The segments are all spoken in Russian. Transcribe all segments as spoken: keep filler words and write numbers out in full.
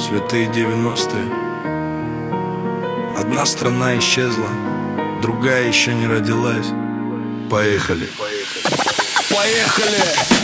Святые девяностые. Одна страна исчезла, другая еще не родилась. Поехали. Поехали!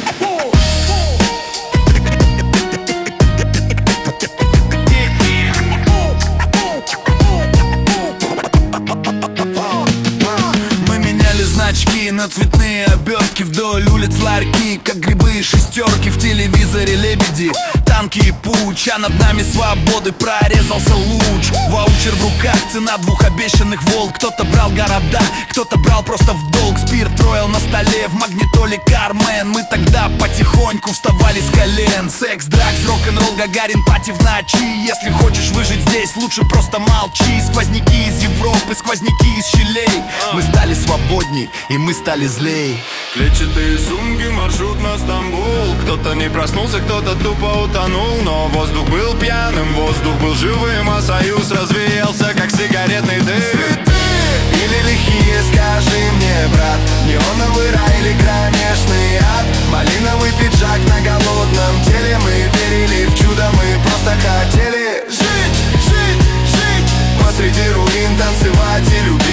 Мы меняли значки на цветные обертки, вдоль улиц ларьки, как грибы и шестерки. В телевизоре лебеди, танки и пуч, а над нами свободы прорезался луч. Ваучер в руках, цена двух обещанных волк. Кто-то брал города, кто-то брал просто в долг. Спирт роял на столе, в магнитоле Кармен. Мы тогда потихоньку вставали с колен. Секс, дракс, рок-н-ролл, Гагарин, пати в ночи. Если хочешь выжить здесь, лучше просто молчи. Сквозняки из Европы, сквозняки из щелей. Мы стали свободней, и мы стали злей. Клетчатые сумки, маршрут на Стамбул. Кто-то не проснулся, кто-то тупо утонул. Но воздух был пьяным, воздух был живым, а союз развеялся, как сигаретный дым. Святые или лихие, скажи мне, брат, неоновый рай или кромешный ад? Малиновый пиджак на голодном теле. Мы верили в чудо, мы просто хотели жить, жить, жить. Посреди руин танцевать и любить.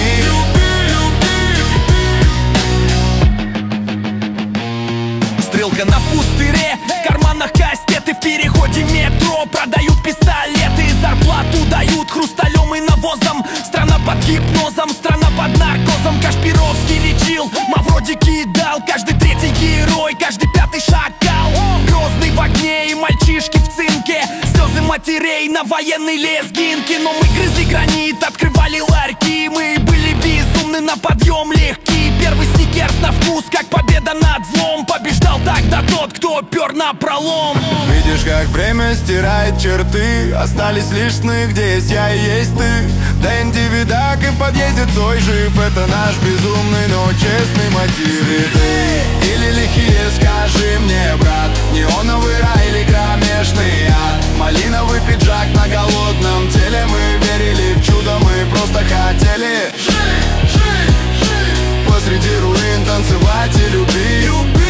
Стрелка на пустыре, в карманах кастеты, в переходе метро продают пистолеты, зарплату дают хрусталем и навозом. Страна под гипнозом, страна под наркозом. Кашпировский лечил, Мавроди кидал. Каждый третий герой, каждый пятый шакал. Грозный в огне и мальчишки в цинке. Слезы матерей на военной лезгинке. Но мы грызли гранит, открывали ларьки. Мы были безумны, на подъем легкий. Первый сникерс на вкус, как победа над злом. Побеждал тогда тот, кто пер на пролом. Видишь, как время стирает черты. Остались лишь сны, где есть я и есть ты. Дэнди, видак и в подъезде Цой жив. Это наш безумный, но честный мотив. Святые или лихие, скажи мне, брат, неоновый рай или кромешный ад? Малиновый пиджак на голодном теле. Мы верили в чудо, мы просто хотели жить, жить, жить. Посреди руин танцевать и любить.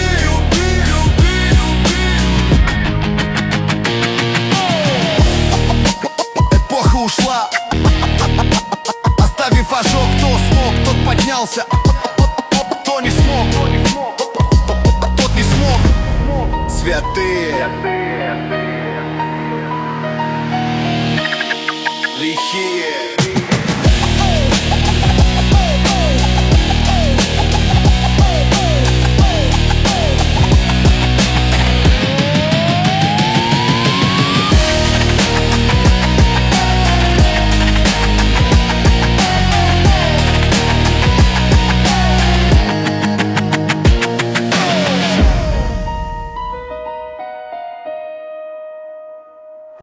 Эпоха ушла, оставив ожог. Кто смог, тот поднялся. Кто не смог, тот не смог. Святые, лихие.